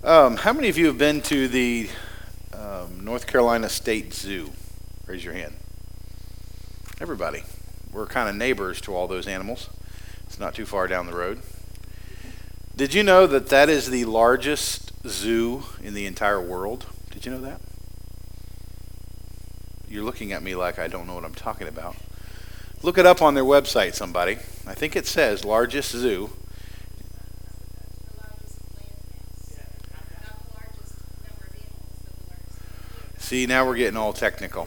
How many of you have been to the North Carolina State Zoo? Raise your hand. Everybody. We're kind of neighbors to all those animals. It's not too far down the road. Did you know that that is the largest zoo in the entire world? Did you know that? You're looking at me like I don't know what I'm talking about. Look it up on their website, somebody. I think it says largest zoo. See, now we're getting all technical.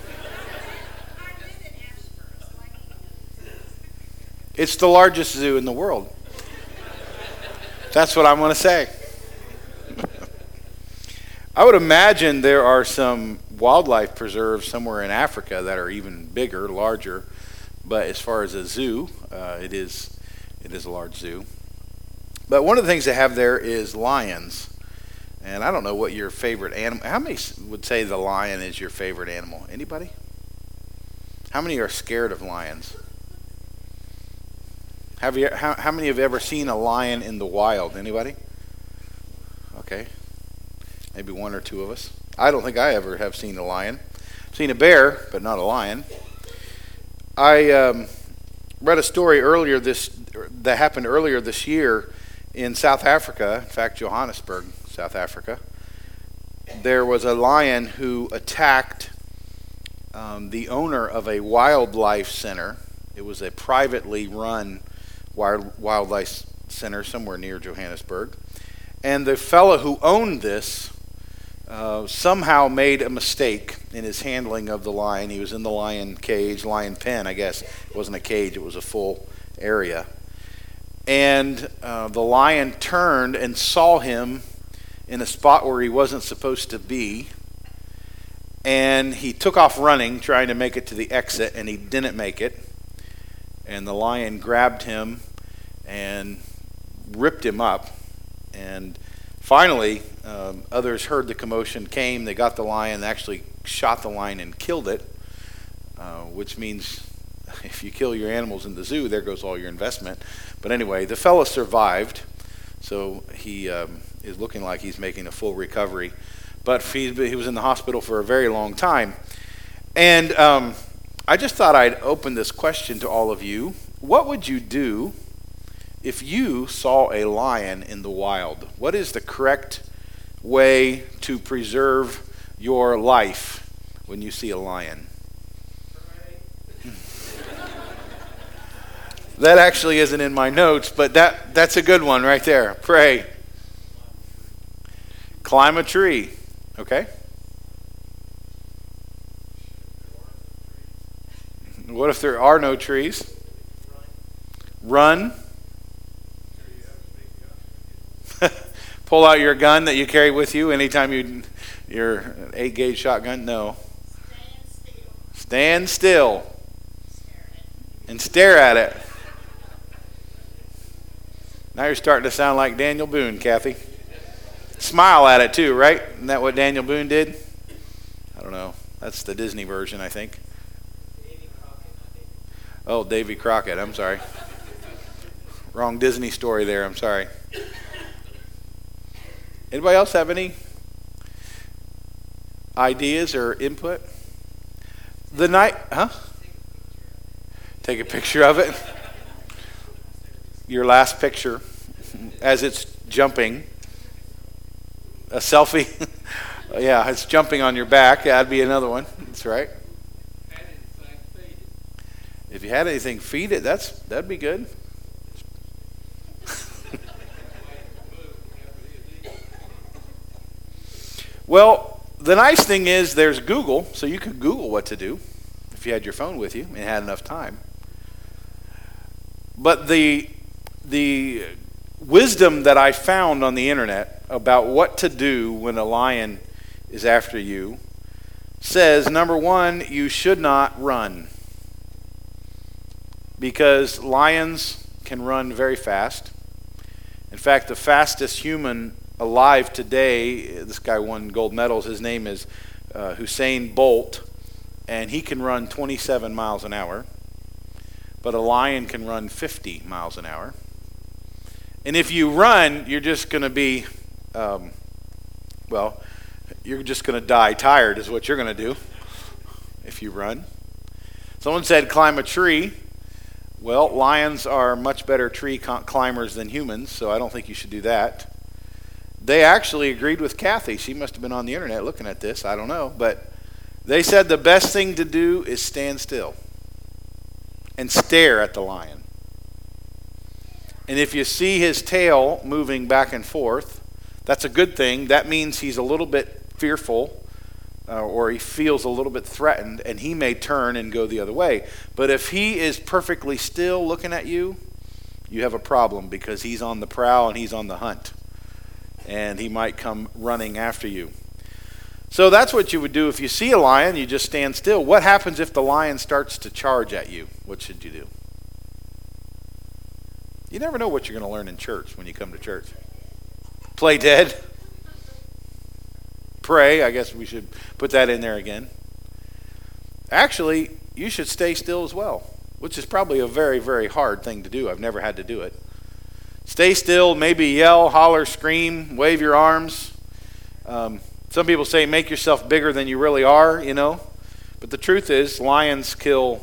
It's the largest zoo in the world. That's what I'm going to say. I would imagine there are some wildlife preserves somewhere in Africa that are even bigger, larger. But as far as a zoo, it is a large zoo. But one of the things they have there is lions. And I don't know what your favorite animal. How many would say the lion is your favorite animal? Anybody? How many are scared of lions? How many have ever seen a lion in the wild? Anybody? Okay. Maybe one or two of us. I don't think I ever have seen a lion. I've seen a bear, but not a lion. I read a story that happened earlier this year in South Africa, in fact, Johannesburg, South Africa. There was a lion who attacked the owner of a wildlife center. It was a privately run wildlife center somewhere near Johannesburg. And the fellow who owned this somehow made a mistake in his handling of the lion. He was in the lion pen, I guess. It wasn't a cage, it was a full area. And the lion turned and saw him in a spot where he wasn't supposed to be. And he took off running, trying to make it to the exit, and he didn't make it. And the lion grabbed him and ripped him up. And finally, others heard the commotion, came, they got the lion, they actually shot the lion and killed it, which means if you kill your animals in the zoo, there goes all your investment. But anyway, the fellow survived, so he is looking like he's making a full recovery. But he was in the hospital for a very long time. And I just thought I'd open this question to all of you. What would you do if you saw a lion in the wild? What is the correct way to preserve your life when you see a lion? That actually isn't in my notes, but that's a good one right there. Pray. Climb a tree. Okay. What if there are no trees? Run. Pull out your gun that you carry with you anytime your 8-gauge shotgun. No. Stand still. And stare at it. Now you're starting to sound like Daniel Boone, Kathy. Smile at it too, right? Isn't that what Daniel Boone did? I don't know. That's the Disney version, I think. Oh, Davy Crockett. I'm sorry. Wrong Disney story there. I'm sorry. Anybody else have any ideas or input? Take a picture of it. Your last picture as it's jumping. A selfie. Yeah, it's jumping on your back. Yeah, that'd be another one. That's right. If you had anything, feed it. That'd be good. Well, the nice thing is there's Google, so you could Google what to do if you had your phone with you and had enough time. But the wisdom that I found on the internet about what to do when a lion is after you says, number one, you should not run, because lions can run very fast. In fact, the fastest human alive today, this guy won gold medals, his name is Usain Bolt, and he can run 27 miles an hour, but a lion can run 50 miles an hour. And if you run, you're just going to be Well, you're just going to die tired is what you're going to do if you run. Someone said climb a tree. Well, lions are much better tree climbers than humans, so I don't think you should do that. They actually agreed with Kathy. She must have been on the internet looking at this. I don't know. But they said the best thing to do is stand still and stare at the lion. And if you see his tail moving back and forth, that's a good thing. That means he's a little bit fearful or he feels a little bit threatened, and he may turn and go the other way. But if he is perfectly still looking at you, you have a problem because he's on the prowl and he's on the hunt. And he might come running after you. So that's what you would do if you see a lion, you just stand still. What happens if the lion starts to charge at you? What should you do? You never know what you're going to learn in church when you come to church. Play dead. Pray. I guess we should put that in there again. Actually, you should stay still as well, which is probably a very, very hard thing to do. I've never had to do it. Stay still, maybe yell, holler, scream, wave your arms. Some people say make yourself bigger than you really are, you know. But the truth is, lions kill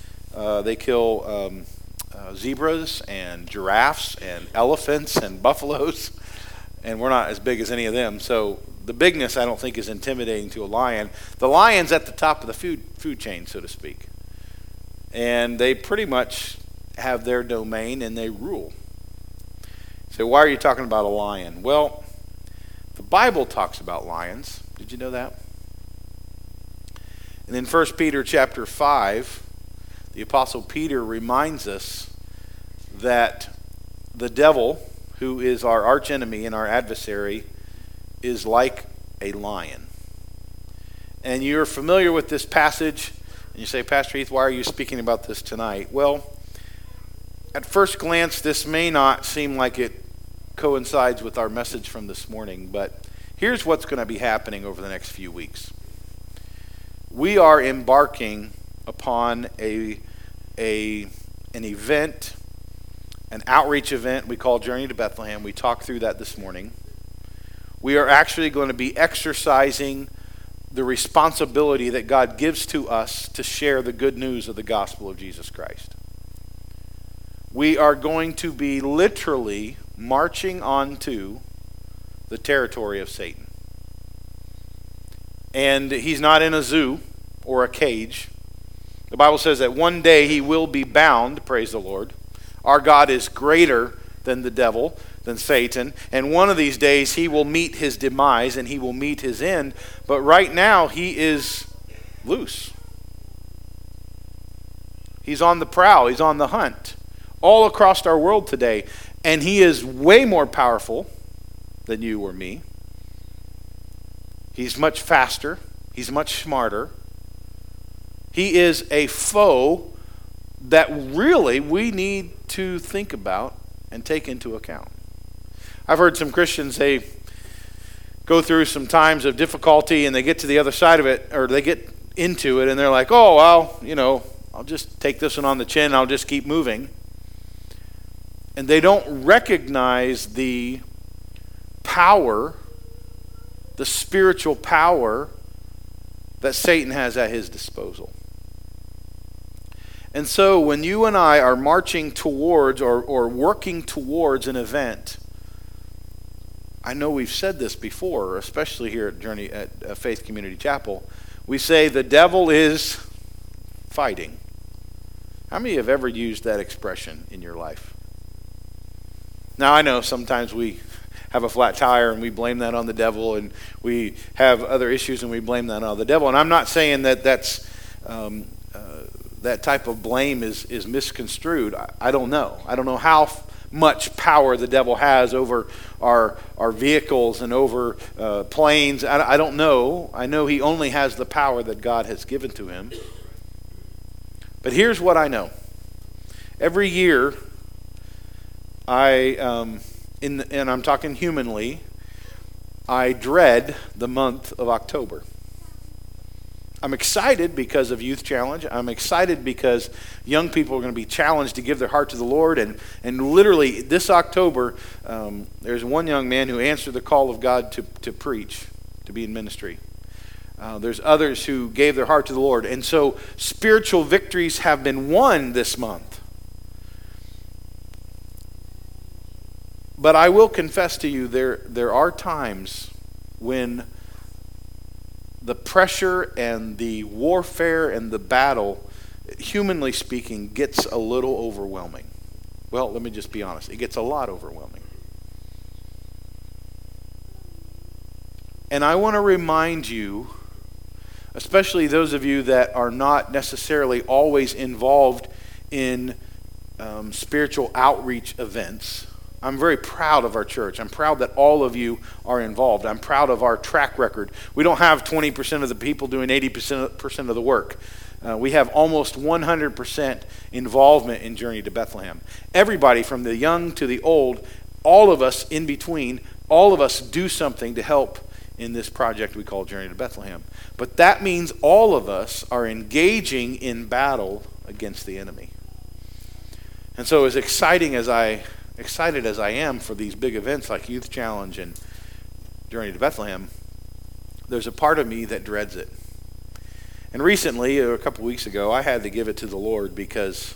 zebras and giraffes and elephants and buffaloes, and we're not as big as any of them. So the bigness, I don't think, is intimidating to a lion. The lion's at the top of the food chain, so to speak. And they pretty much have their domain and they rule. So why are you talking about a lion? Well, the Bible talks about lions. Did you know that? And in 1 Peter chapter 5, the Apostle Peter reminds us that the devil, who is our archenemy and our adversary, is like a lion. And you're familiar with this passage, and you say, Pastor Heath, why are you speaking about this tonight? Well, at first glance, this may not seem like it coincides with our message from this morning, but here's what's going to be happening over the next few weeks. We are embarking upon an event, an outreach event we call Journey to Bethlehem. We talked through that this morning. We are actually going to be exercising the responsibility that God gives to us to share the good news of the gospel of Jesus Christ. We are going to be literally marching onto the territory of Satan. And he's not in a zoo or a cage. The Bible says that one day he will be bound, praise the Lord. Our God is greater than the devil, than Satan. And one of these days he will meet his demise and he will meet his end. But right now he is loose. He's on the prowl. He's on the hunt. All across our world today. And he is way more powerful than you or me. He's much faster. He's much smarter. He is a foe that really we need to think about and take into account. I've heard some Christians, they go through some times of difficulty and they get to the other side of it, or they get into it and they're like, oh, well, you know, I'll just take this one on the chin and I'll just keep moving. And they don't recognize the power, the spiritual power that Satan has at his disposal. And so when you and I are marching towards or working towards an event, I know we've said this before, especially here at Faith Community Chapel, we say the devil is fighting. How many have ever used that expression in your life? Now I know sometimes we have a flat tire and we blame that on the devil, and we have other issues and we blame that on the devil. And I'm not saying that that type of blame is misconstrued. I don't know. I don't know how much power the devil has over our vehicles and over planes. I don't know. I know he only has the power that God has given to him. But here's what I know. Every year, and I'm talking humanly, I dread the month of October. I'm excited because of Youth Challenge. I'm excited because young people are going to be challenged to give their heart to the Lord. And literally this October, there's one young man who answered the call of God to preach, to be in ministry. There's others who gave their heart to the Lord. And so spiritual victories have been won this month. But I will confess to you, there are times when the pressure and the warfare and the battle, humanly speaking, gets a little overwhelming. Well, let me just be honest. It gets a lot overwhelming. And I want to remind you, especially those of you that are not necessarily always involved in spiritual outreach events. I'm very proud of our church. I'm proud that all of you are involved. I'm proud of our track record. We don't have 20% of the people doing 80% of the work. We have almost 100% involvement in Journey to Bethlehem. Everybody from the young to the old, all of us in between, all of us do something to help in this project we call Journey to Bethlehem. But that means all of us are engaging in battle against the enemy. And so as excited as I am for these big events like Youth Challenge and Journey to Bethlehem, there's a part of me that dreads it. And recently, a couple weeks ago, I had to give it to the Lord because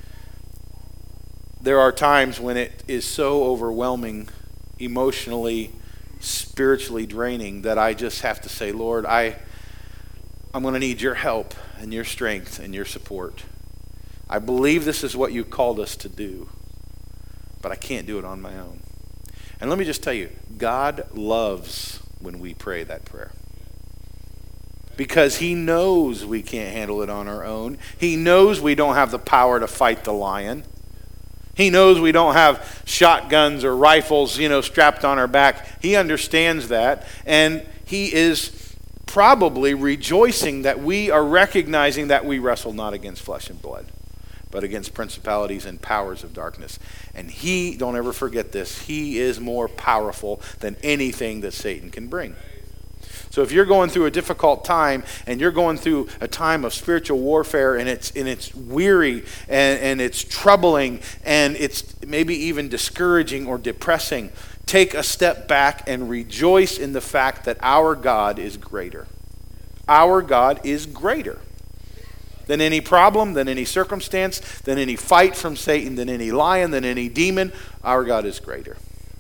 there are times when it is so overwhelming, emotionally, spiritually draining, that I just have to say, Lord, I'm going to need your help and your strength and your support. I believe this is what you called us to do, but I can't do it on my own. And let me just tell you, God loves when we pray that prayer. Because he knows we can't handle it on our own. He knows we don't have the power to fight the lion. He knows we don't have shotguns or rifles, strapped on our back. He understands that. And he is probably rejoicing that we are recognizing that we wrestle not against flesh and blood, but against principalities and powers of darkness. And he, don't ever forget this, he is more powerful than anything that Satan can bring. So if you're going through a difficult time and you're going through a time of spiritual warfare and it's weary and it's troubling and it's maybe even discouraging or depressing, take a step back and rejoice in the fact that our God is greater. Our God is greater than any problem, than any circumstance, than any fight from Satan, than any lion, than any demon. Our God is greater.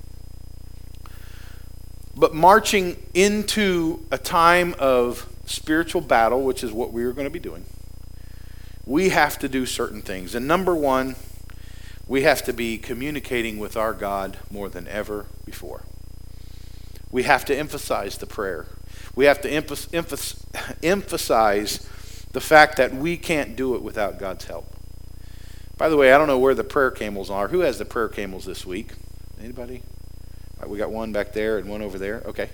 But marching into a time of spiritual battle, which is what we are going to be doing, we have to do certain things. And number one, we have to be communicating with our God more than ever before. We have to emphasize the prayer. We have to emphasize the fact that we can't do it without God's help. By the way, I don't know where the prayer camels are. Who has the prayer camels this week? Anybody? All right, we got one back there and one over there. Okay.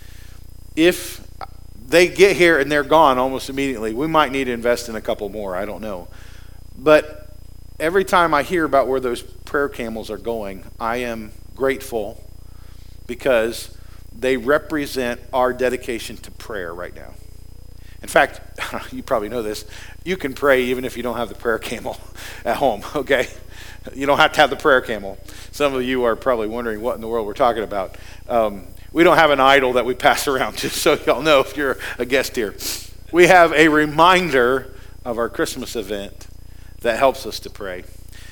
If they get here and they're gone almost immediately, we might need to invest in a couple more. I don't know. But every time I hear about where those prayer camels are going, I am grateful because they represent our dedication to prayer right now. In fact, you probably know this, you can pray even if you don't have the prayer camel at home, okay? You don't have to have the prayer camel. Some of you are probably wondering what in the world we're talking about. We don't have an idol that we pass around, just so y'all know if you're a guest here. We have a reminder of our Christmas event that helps us to pray.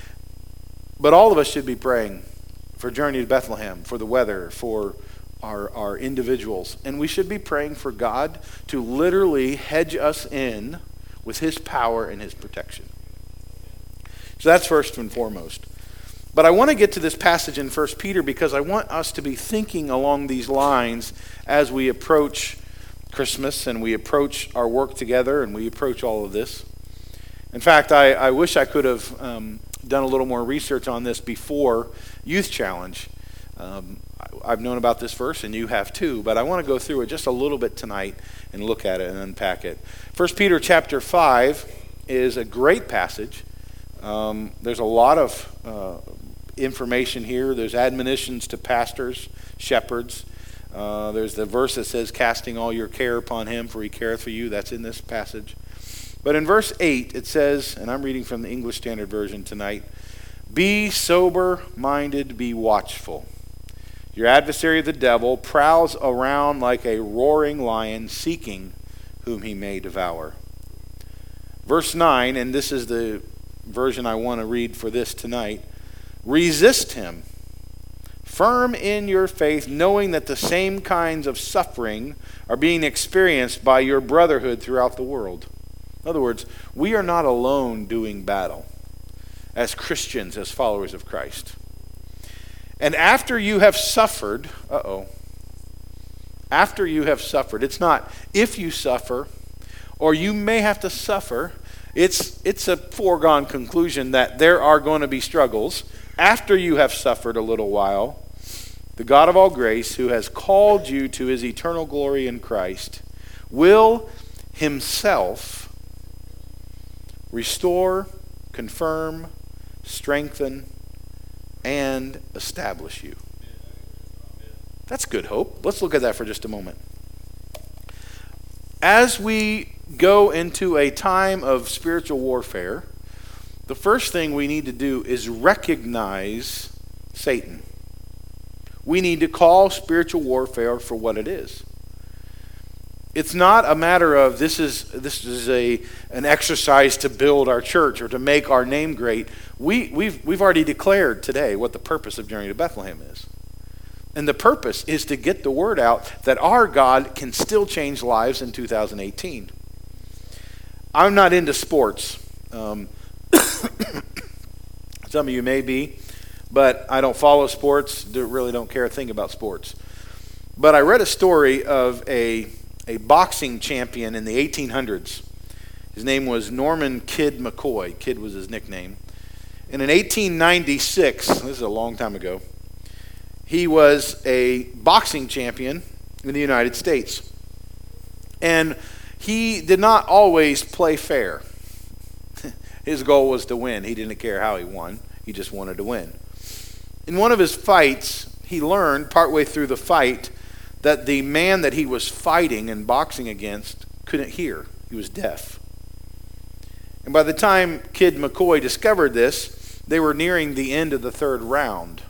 But all of us should be praying for Journey to Bethlehem, for the weather, for our individuals. And we should be praying for God to literally hedge us in with his power and his protection. So that's first and foremost. But I want to get to this passage in 1 Peter because I want us to be thinking along these lines as we approach Christmas and we approach our work together and we approach all of this. In fact, I wish I could have done a little more research on this before Youth Challenge. I've known about this verse, and you have too, but I want to go through it just a little bit tonight and look at it and unpack it. 1 Peter chapter 5 is a great passage. There's a lot of information here. There's admonitions to pastors, shepherds. There's the verse that says, casting all your care upon him, for he careth for you. That's in this passage. But in verse 8, it says, and I'm reading from the English Standard Version tonight, be sober-minded, be watchful. Your adversary, the devil, prowls around like a roaring lion, seeking whom he may devour. Verse 9, and this is the version I want to read for this tonight. Resist him, firm in your faith, knowing that the same kinds of suffering are being experienced by your brotherhood throughout the world. In other words, we are not alone doing battle as Christians, as followers of Christ. And after you have suffered, after you have suffered, it's not if you suffer, or you may have to suffer. It's a foregone conclusion that there are going to be struggles. After you have suffered a little while, the God of all grace, who has called you to his eternal glory in Christ, will himself restore, confirm, strengthen, and establish you. That's good hope. Let's look at that for just a moment. As we go into a time of spiritual warfare, the first thing we need to do is recognize Satan. We need to call spiritual warfare for what it is. It's not a matter of this is an exercise to build our church or to make our name great. We've already declared today what the purpose of Journey to Bethlehem is. And the purpose is to get the word out that our God can still change lives in 2018. I'm not into sports. Some of you may be, but I don't follow sports, really don't care a thing about sports. But I read a story of a boxing champion in the 1800s. His name was Norman Kid McCoy. Kid was his nickname. And in 1896, this is a long time ago, he was a boxing champion in the United States. And he did not always play fair. His goal was to win. He didn't care how he won. He just wanted to win. In one of his fights, he learned partway through the fight that the man that he was fighting and boxing against couldn't hear. He was deaf. And by the time Kid McCoy discovered this, they were nearing the end of the third round.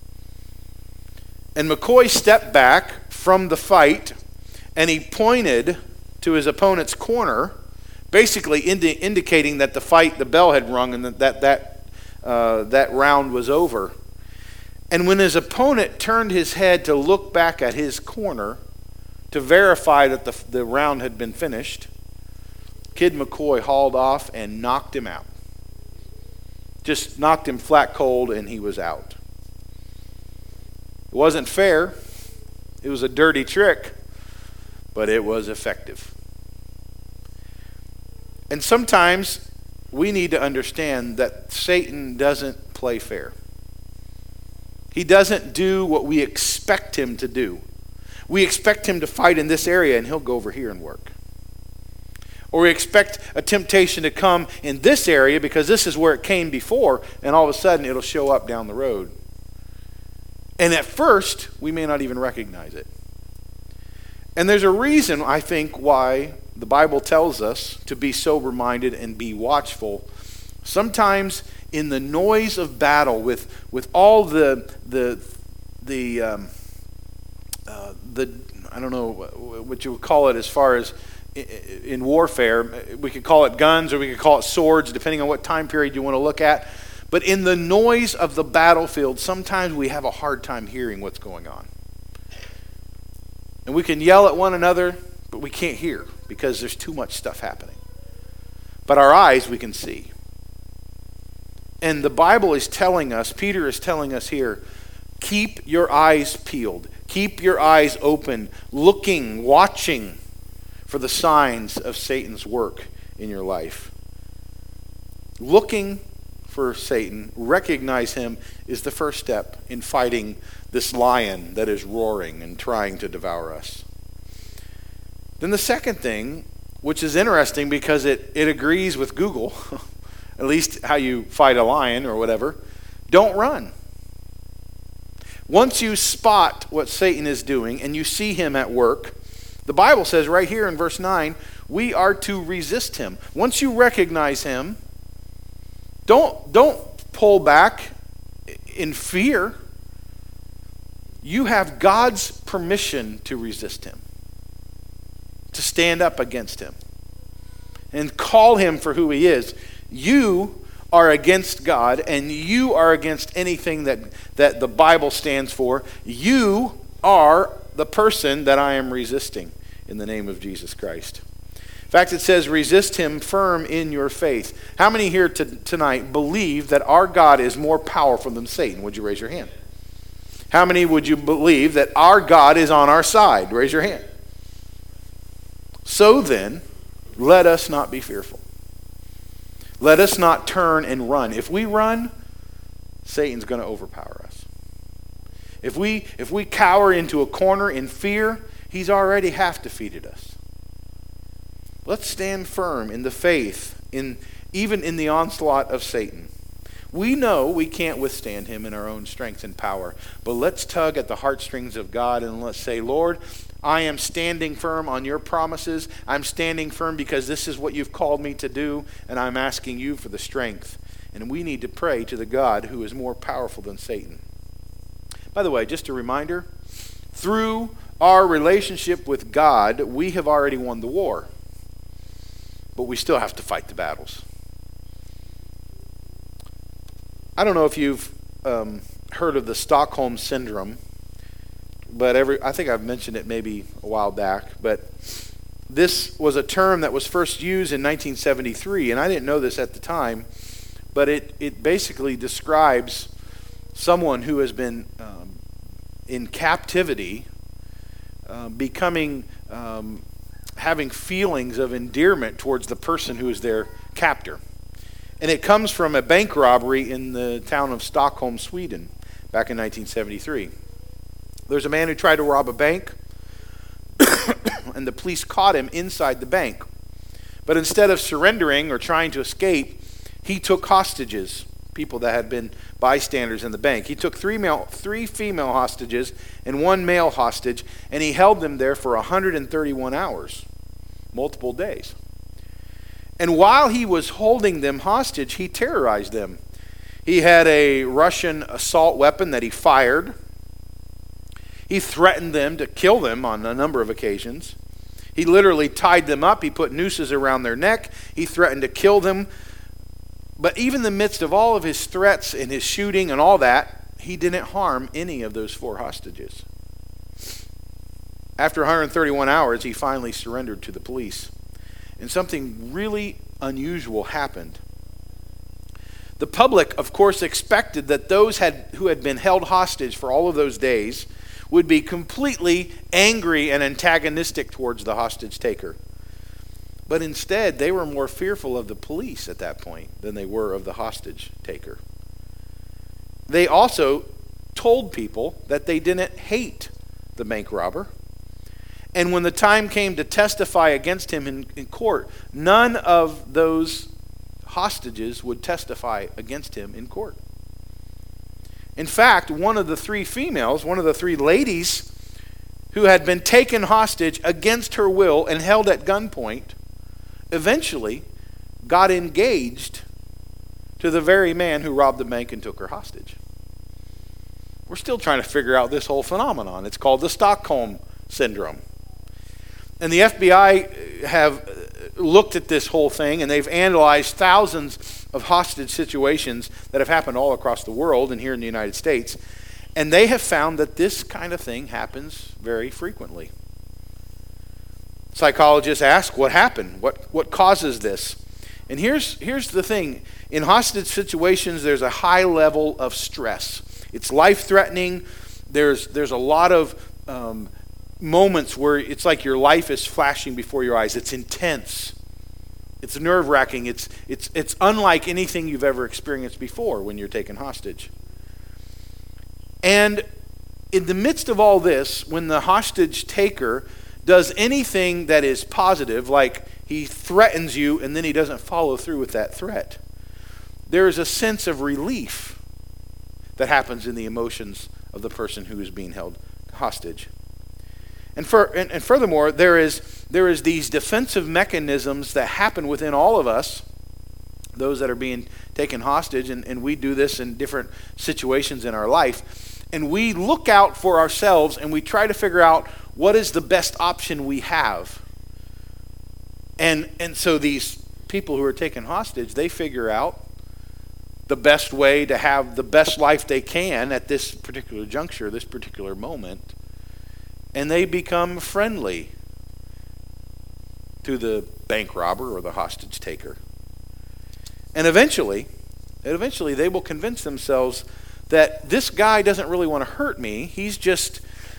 And McCoy stepped back from the fight, and he pointed to his opponent's corner, basically indicating that the bell had rung and that round was over. And when his opponent turned his head to look back at his corner to verify that the round had been finished, Kid McCoy hauled off and knocked him out. Just knocked him flat cold, and he was out. It wasn't fair. It was a dirty trick, but it was effective. And sometimes we need to understand that Satan doesn't play fair. He doesn't do what we expect him to do. We expect him to fight in this area, and he'll go over here and work. Or we expect a temptation to come in this area because this is where it came before, and all of a sudden it'll show up down the road. And at first, we may not even recognize it. And there's a reason, I think, why the Bible tells us to be sober-minded and be watchful. Sometimes in the noise of battle, with all the I don't know what you would call it as far as in warfare. We could call it guns or we could call it swords, depending on what time period you want to look at. But in the noise of the battlefield, sometimes we have a hard time hearing what's going on. And we can yell at one another, but we can't hear because there's too much stuff happening. But our eyes, we can see. And the Bible is telling us, Peter is telling us here, keep your eyes peeled. Keep your eyes open, looking, watching for the signs of Satan's work in your life. Looking for Satan, recognize him, is the first step in fighting this lion that is roaring and trying to devour us. Then the second thing, which is interesting because it agrees with Google, at least how you fight a lion or whatever, don't run. Once you spot what Satan is doing and you see him at work, the Bible says right here in verse 9, we are to resist him. Once you recognize him, don't pull back in fear. You have God's permission to resist him, to stand up against him, and call him for who he is. You are against God, and you are against anything that the Bible stands for. You are the person that I am resisting in the name of Jesus Christ. In fact, it says, resist him firm in your faith. How many here tonight believe that our God is more powerful than Satan? Would you raise your hand? How many would you believe that our God is on our side? Raise your hand. So then, let us not be fearful. Let us not turn and run. If we run, Satan's going to overpower us. If we cower into a corner in fear, he's already half defeated us. Let's stand firm in the faith, even in the onslaught of Satan. We know we can't withstand him in our own strength and power, but let's tug at the heartstrings of God and let's say, Lord, I am standing firm on your promises. I'm standing firm because this is what you've called me to do, and I'm asking you for the strength. And we need to pray to the God who is more powerful than Satan. By the way, just a reminder, through our relationship with God, we have already won the war, but we still have to fight the battles. I don't know if you've heard of the Stockholm Syndrome, but I think I've mentioned it maybe a while back, but this was a term that was first used in 1973, and I didn't know this at the time, but it basically describes someone who has been in captivity, having feelings of endearment towards the person who is their captor. And it comes from a bank robbery in the town of Stockholm, Sweden, back in 1973. There's a man who tried to rob a bank, and the police caught him inside the bank. But instead of surrendering or trying to escape, he took hostages, people that had been bystanders in the bank. He took three female hostages and one male hostage, and he held them there for 131 hours, multiple days. And while he was holding them hostage, he terrorized them. He had a Russian assault weapon that he fired. He threatened them to kill them on a number of occasions. He literally tied them up. He put nooses around their neck. He threatened to kill them. But even in the midst of all of his threats and his shooting and all that, he didn't harm any of those 4 hostages. After 131 hours, he finally surrendered to the police. And something really unusual happened. The public, of course, expected that those who had been held hostage for all of those days would be completely angry and antagonistic towards the hostage taker. But instead, they were more fearful of the police at that point than they were of the hostage taker. They also told people that they didn't hate the bank robber. And when the time came to testify against him in court, none of those hostages would testify against him in court. In fact, one of the 3 females, one of the 3 ladies who had been taken hostage against her will and held at gunpoint, eventually got engaged to the very man who robbed the bank and took her hostage. We're still trying to figure out this whole phenomenon. It's called the Stockholm Syndrome. And the FBI have looked at this whole thing, and they've analyzed thousands of hostage situations that have happened all across the world and here in the United States. And they have found that this kind of thing happens very frequently. Psychologists ask, what happened? What causes this? And here's the thing. In hostage situations, there's a high level of stress. It's life-threatening. There's a lot of moments where it's like your life is flashing before your eyes. It's intense. It's nerve-wracking. It's unlike anything you've ever experienced before when you're taken hostage. And in the midst of all this, when the hostage taker does anything that is positive, like he threatens you and then he doesn't follow through with that threat, there is a sense of relief that happens in the emotions of the person who is being held hostage. And furthermore, there is these defensive mechanisms that happen within all of us, those that are being taken hostage, and we do this in different situations in our life. And we look out for ourselves and we try to figure out what is the best option we have. And so these people who are taken hostage, they figure out the best way to have the best life they can at this particular juncture, this particular moment. And they become friendly to the bank robber or the hostage taker. And eventually they will convince themselves that this guy doesn't really want to hurt me. He's just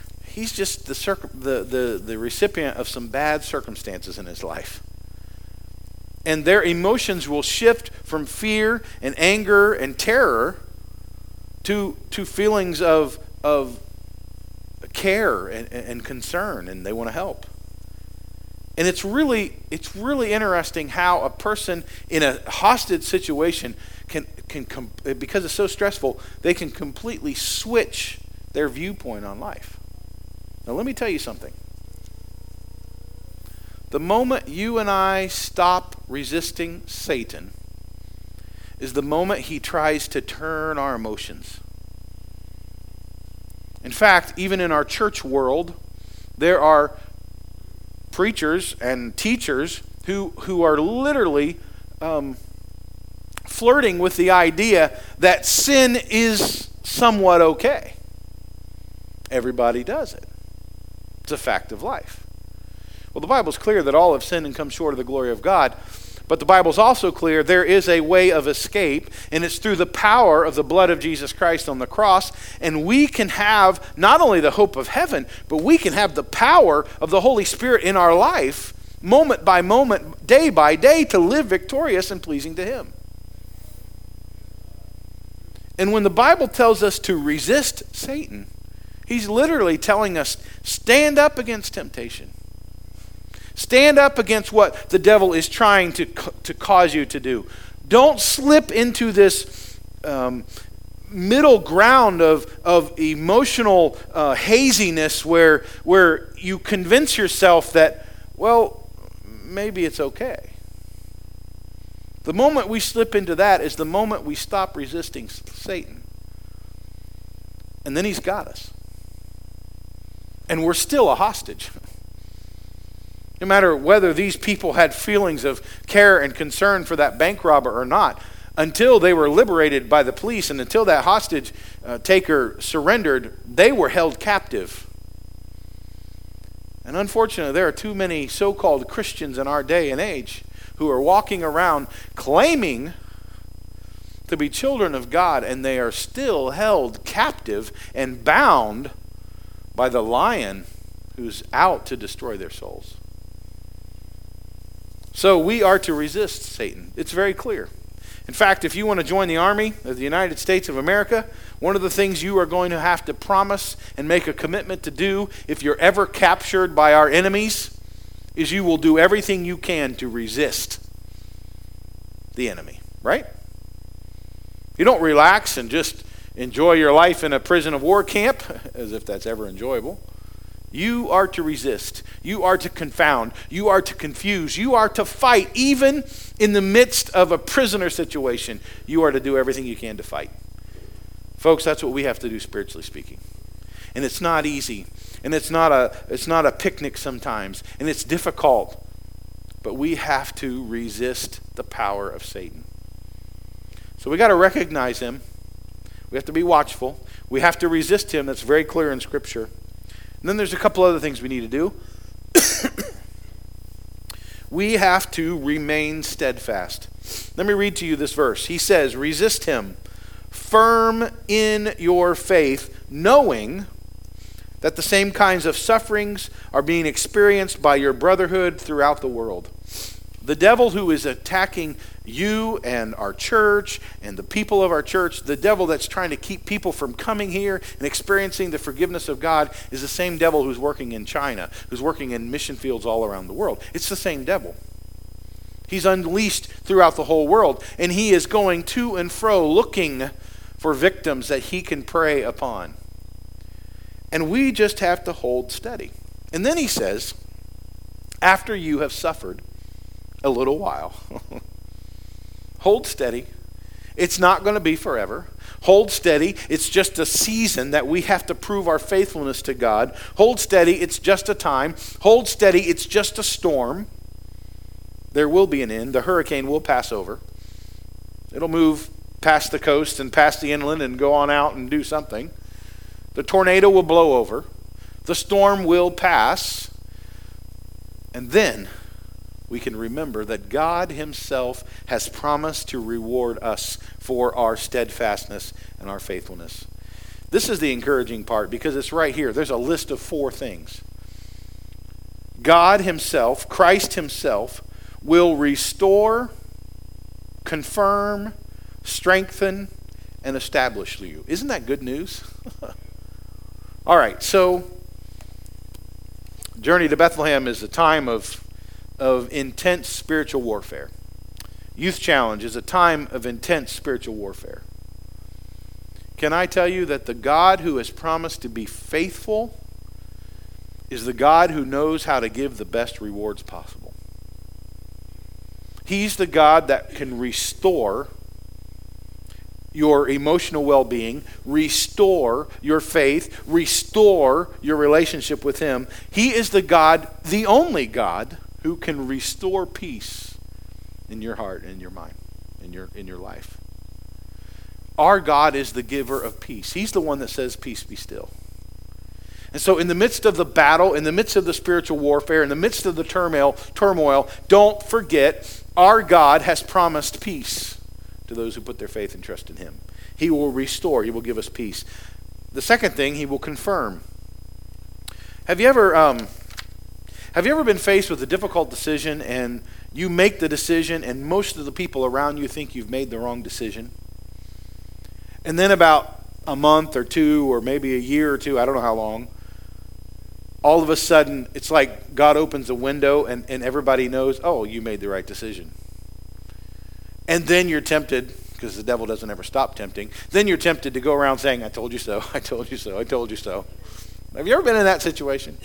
the recipient of some bad circumstances in his life. And their emotions will shift from fear and anger and terror to feelings of care and concern, and they want to help. And it's really interesting how a person in a hostage situation can because it's so stressful, they can completely switch their viewpoint on life. Now let me tell you something. The moment you and I stop resisting Satan is the moment he tries to turn our emotions. In fact, even in our church world, there are preachers and teachers who are literally flirting with the idea that sin is somewhat okay. Everybody does it. It's a fact of life. Well, the Bible's clear that all have sinned and come short of the glory of God. But the Bible's also clear there is a way of escape, and it's through the power of the blood of Jesus Christ on the cross. And we can have not only the hope of heaven, but we can have the power of the Holy Spirit in our life, moment by moment, day by day, to live victorious and pleasing to Him. And when the Bible tells us to resist Satan, He's literally telling us, stand up against temptation. Stand up against what the devil is trying to cause you to do. Don't slip into this middle ground of emotional haziness where you convince yourself that, well, maybe it's okay. The moment we slip into that is the moment we stop resisting Satan. And then he's got us. And we're still a hostage. No matter whether these people had feelings of care and concern for that bank robber or not, until they were liberated by the police and until that hostage taker surrendered, they were held captive. And unfortunately, there are too many so-called Christians in our day and age who are walking around claiming to be children of God, and they are still held captive and bound by the lion who's out to destroy their souls. So we are to resist Satan. It's very clear. In fact, if you want to join the army of the United States of America, one of the things you are going to have to promise and make a commitment to do if you're ever captured by our enemies is you will do everything you can to resist the enemy, right? You don't relax and just enjoy your life in a prison of war camp, as if that's ever enjoyable. You are to resist. You are to confound. You are to confuse. You are to fight. Even in the midst of a prisoner situation, you are to do everything you can to fight. Folks, that's what we have to do spiritually speaking. And it's not easy. And it's not a picnic sometimes. And it's difficult. But we have to resist the power of Satan. So we got to recognize him. We have to be watchful. We have to resist him. That's very clear in Scripture. And then there's a couple other things we need to do. We have to remain steadfast. Let me read to you this verse. He says, resist him, firm in your faith, knowing that the same kinds of sufferings are being experienced by your brotherhood throughout the world. The devil who is attacking you and our church and the people of our church, the devil that's trying to keep people from coming here and experiencing the forgiveness of God, is the same devil who's working in China, who's working in mission fields all around the world. It's the same devil. He's unleashed throughout the whole world, and he is going to and fro looking for victims that he can prey upon. And we just have to hold steady. And then he says, after you have suffered a little while, hold steady. It's not going to be forever. Hold steady. It's just a season that we have to prove our faithfulness to God. Hold steady. It's just a time. Hold steady. It's just a storm. There will be an end. The hurricane will pass over. It'll move past the coast and past the inland and go on out and do something. The tornado will blow over. The storm will pass. And then we can remember that God himself has promised to reward us for our steadfastness and our faithfulness. This is the encouraging part because it's right here. There's a list of 4 things. God himself, Christ himself, will restore, confirm, strengthen, and establish you. Isn't that good news? All right, so Journey to Bethlehem is a time of intense spiritual warfare. Youth Challenge is a time of intense spiritual warfare. Can I tell you that the God who has promised to be faithful is the God who knows how to give the best rewards possible. He's the God that can restore your emotional well-being, restore your faith, restore your relationship with him. He is the God, the only God, who can restore peace in your heart and in your mind, in your life. Our God is the giver of peace. He's the one that says, peace be still. And so in the midst of the battle, in the midst of the spiritual warfare, in the midst of the turmoil, don't forget, our God has promised peace to those who put their faith and trust in him. He will restore. He will give us peace. The second thing, he will confirm. Have you ever been faced with a difficult decision and you make the decision and most of the people around you think you've made the wrong decision? And then about a month or 2 or maybe a year or 2, I don't know how long, all of a sudden it's like God opens a window and everybody knows, oh, you made the right decision. And then you're tempted, because the devil doesn't ever stop tempting, then you're tempted to go around saying, I told you so, I told you so, I told you so. Have you ever been in that situation?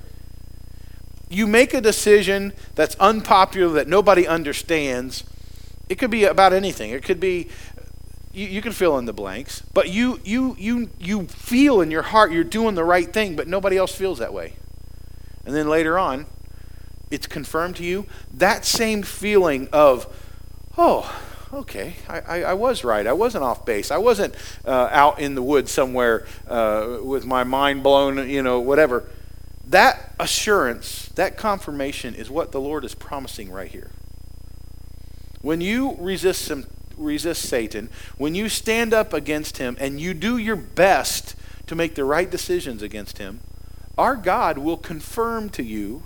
You make a decision that's unpopular, that nobody understands. It could be about anything. It could be, you can fill in the blanks, but you feel in your heart you're doing the right thing, but nobody else feels that way. And then later on, it's confirmed to you. That same feeling of, oh, okay, I was right. I wasn't off base. I wasn't out in the woods somewhere with my mind blown, whatever. That assurance, that confirmation is what the Lord is promising right here. When you resist Satan, when you stand up against him and you do your best to make the right decisions against him, our God will confirm to you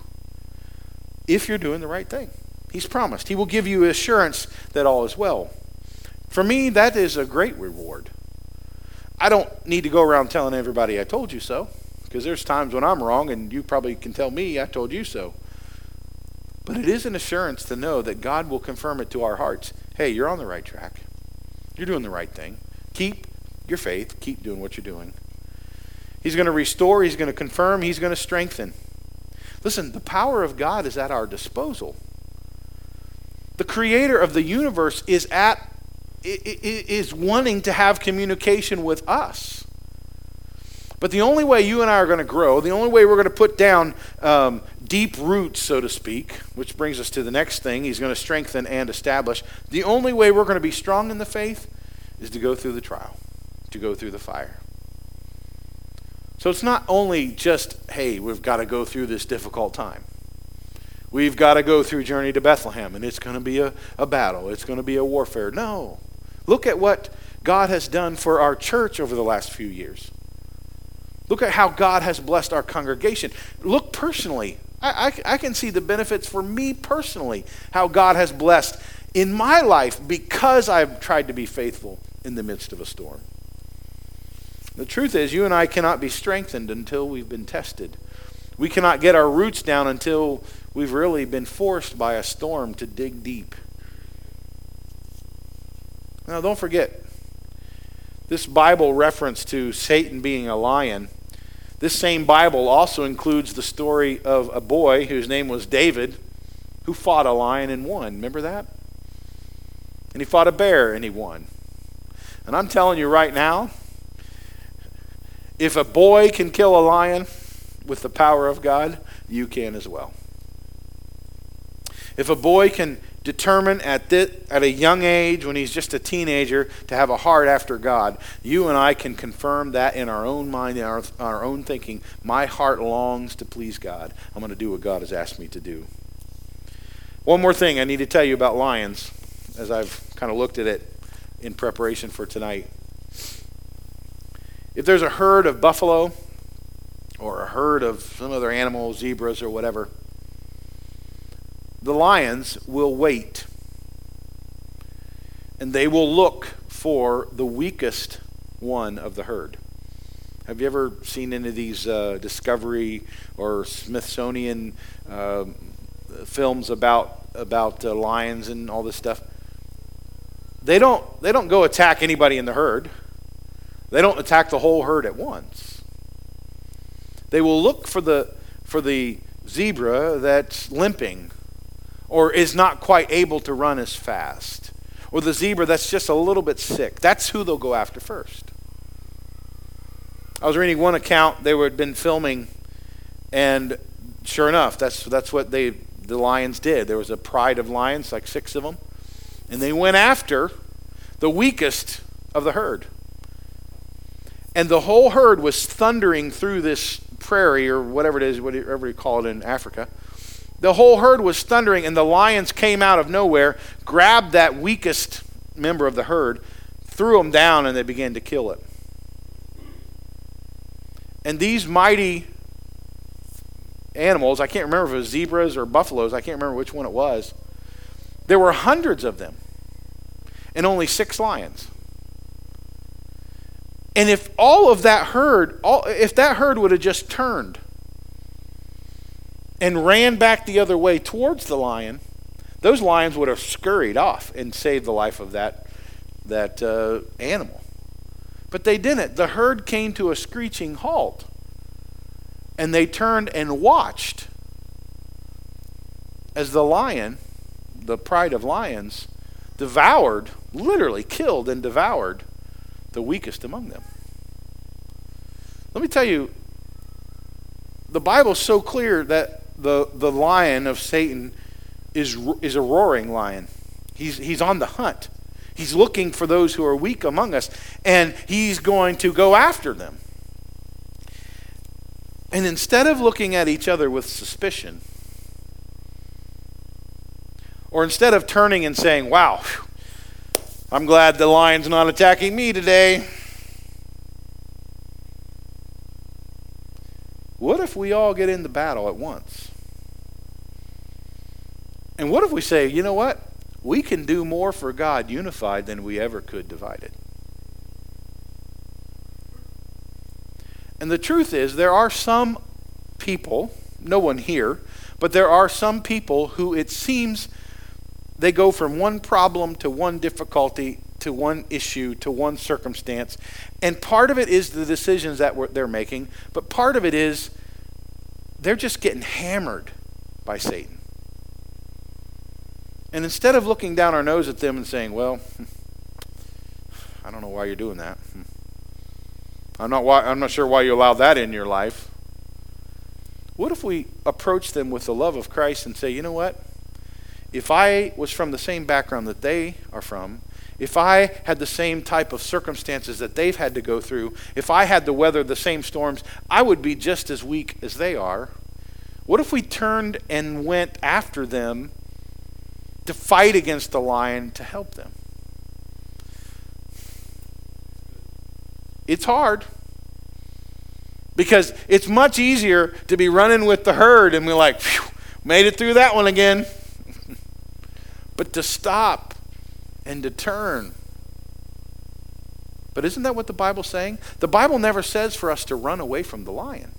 if you're doing the right thing. He's promised. He will give you assurance that all is well. For me, that is a great reward. I don't need to go around telling everybody I told you so, because there's times when I'm wrong and you probably can tell me I told you so. But it is an assurance to know that God will confirm it to our hearts. Hey, you're on the right track. You're doing the right thing. Keep your faith. Keep doing what you're doing. He's going to restore. He's going to confirm. He's going to strengthen. Listen, the power of God is at our disposal. The creator of the universe is wanting to have communication with us. But the only way you and I are going to grow, the only way we're going to put down deep roots, so to speak, which brings us to the next thing, he's going to strengthen and establish. The only way we're going to be strong in the faith is to go through the trial, to go through the fire. So it's not only just, hey, we've got to go through this difficult time. We've got to go through Journey to Bethlehem, and it's going to be a battle. It's going to be a warfare. No. Look at what God has done for our church over the last few years. Look at how God has blessed our congregation. Look personally. I can see the benefits for me personally, how God has blessed in my life because I've tried to be faithful in the midst of a storm. The truth is, you and I cannot be strengthened until we've been tested. We cannot get our roots down until we've really been forced by a storm to dig deep. Now, don't forget, this Bible reference to Satan being a lion, This same Bible also includes the story of a boy whose name was David, who fought a lion and won. Remember that? And he fought a bear and he won. And I'm telling you right now, if a boy can kill a lion with the power of God, you can as well. If a boy can determine at a young age, when he's just a teenager, to have a heart after God, you and I can confirm that in our own mind, in our own thinking. My heart longs to please God. I'm going to do what God has asked me to do. One more thing I need to tell you about lions, as I've kind of looked at it in preparation for tonight. If there's a herd of buffalo or a herd of some other animal, zebras or whatever, the lions will wait and they will look for the weakest one of the herd. Have you ever seen any of these Discovery or Smithsonian films about lions and all this stuff? They don't go attack anybody in the herd. They don't attack the whole herd at once. They will look for the zebra that's limping or is not quite able to run as fast, or the zebra that's just a little bit sick. That's who they'll go after first. I was reading one account. They had been filming, and sure enough, that's what the lions did. There was a pride of lions, like 6 of them, and they went after the weakest of the herd. And the whole herd was thundering through this prairie, or whatever it is, whatever you call it in Africa. The whole herd was thundering, and the lions came out of nowhere, grabbed that weakest member of the herd, threw him down, and they began to kill it. And these mighty animals, I can't remember if it was zebras or buffaloes, I can't remember which one it was. There were hundreds of them, and only 6 lions. And if all of that herd, if that herd would have just turned and ran back the other way towards the lion, those lions would have scurried off and saved the life of that animal. But they didn't. The herd came to a screeching halt, and they turned and watched as the lion, the pride of lions, devoured, literally killed and devoured the weakest among them. Let me tell you, the Bible's so clear that the lion of Satan is a roaring lion. He's on the hunt. He's looking for those who are weak among us, and he's going to go after them. And instead of looking at each other with suspicion, or instead of turning and saying, wow, I'm glad the lion's not attacking me today, what if we all get into battle at once? And what if we say, you know what? We can do more for God unified than we ever could divided. And the truth is, there are some people, no one here, but there are some people who it seems they go from one problem to one difficulty to one issue to one circumstance. And part of it is the decisions that they're making, but part of it is they're just getting hammered by Satan. And instead of looking down our nose at them and saying, well, I don't know why you're doing that. I'm not sure why you allowed that in your life. What if we approach them with the love of Christ and say, you know what? If I was from the same background that they are from, if I had the same type of circumstances that they've had to go through, if I had to weather the same storms, I would be just as weak as they are. What if we turned and went after them to fight against the lion to help them? It's hard, because it's much easier to be running with the herd and we're like, phew, made it through that one again. But to stop and to turn. But isn't that what the Bible's saying? The Bible never says for us to run away from the lion.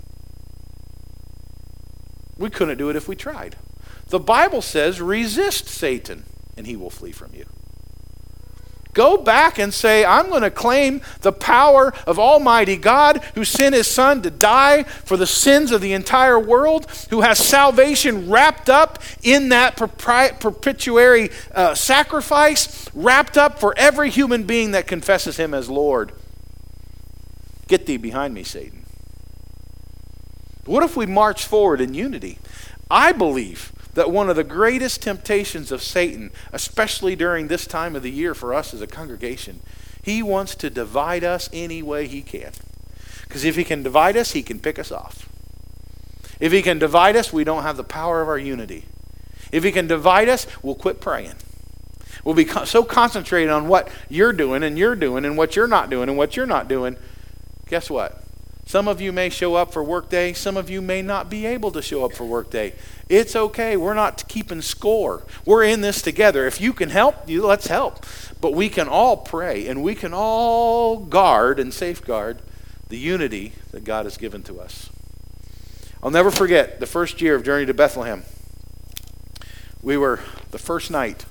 We couldn't do it if we tried. The Bible says resist Satan and he will flee from you. Go back and say, I'm going to claim the power of Almighty God, who sent his Son to die for the sins of the entire world, who has salvation wrapped up in that perpetuary sacrifice, wrapped up for every human being that confesses him as Lord. Get thee behind me, Satan. What if we march forward in unity? I believe that one of the greatest temptations of Satan, especially during this time of the year for us as a congregation, he wants to divide us any way he can. Because if he can divide us, he can pick us off. If he can divide us, we don't have the power of our unity. If he can divide us, we'll quit praying. We'll be so concentrated on what you're doing and what you're not doing and what you're not doing. Guess what? Some of you may show up for workday. Some of you may not be able to show up for workday. It's okay. We're not keeping score. We're in this together. If you can help, let's help. But we can all pray and we can all guard and safeguard the unity that God has given to us. I'll never forget the first year of Journey to Bethlehem. We were the first night.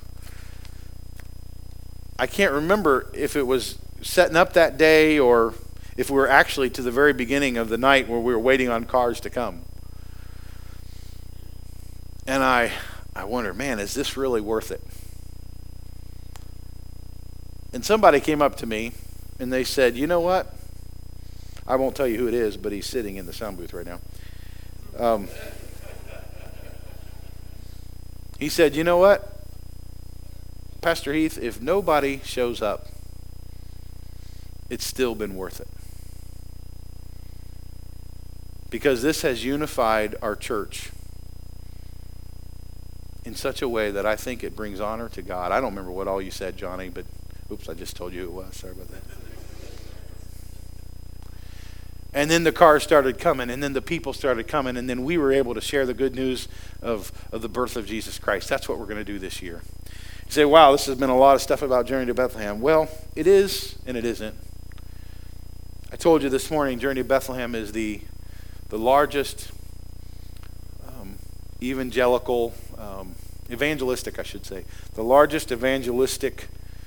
I can't remember if it was setting up that day or if we were actually to the very beginning of the night where we were waiting on cars to come. And I wondered, man, is this really worth it? And somebody came up to me and they said, you know what? I won't tell you who it is, but he's sitting in the sound booth right now. He said, you know what? Pastor Heath, if nobody shows up, it's still been worth it. Because this has unified our church in such a way that I think it brings honor to God. I don't remember what all you said, Johnny, but oops, I just told you who it was. Sorry about that. And then the cars started coming, and then the people started coming, and then we were able to share the good news of the birth of Jesus Christ. That's what we're going to do this year. You say, wow, this has been a lot of stuff about Journey to Bethlehem. Well, it is and it isn't. I told you this morning, Journey to Bethlehem is the largest evangelistic, I should say, the largest evangelistic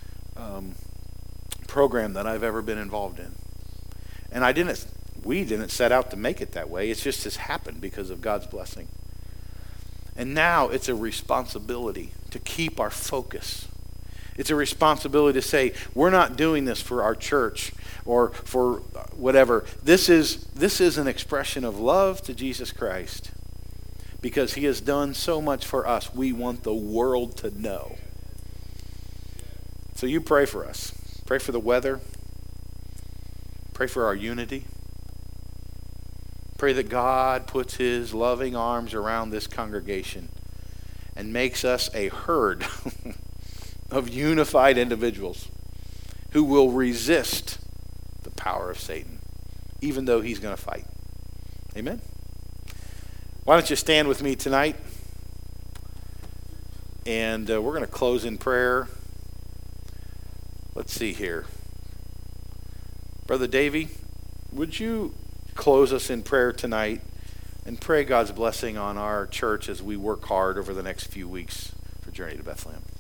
program that I've ever been involved in. And we didn't set out to make it that way. It just has happened because of God's blessing. And now it's a responsibility to keep our focus. It's a responsibility to say, we're not doing this for our church or for whatever. This is an expression of love to Jesus Christ because he has done so much for us. We want the world to know. So you pray for us. Pray for the weather. Pray for our unity. Pray that God puts his loving arms around this congregation and makes us a herd of unified individuals who will resist the power of Satan, even though he's going to fight. Amen? Why don't you stand with me tonight? And we're going to close in prayer. Let's see here. Brother Davey, would you close us in prayer tonight and pray God's blessing on our church as we work hard over the next few weeks for Journey to Bethlehem?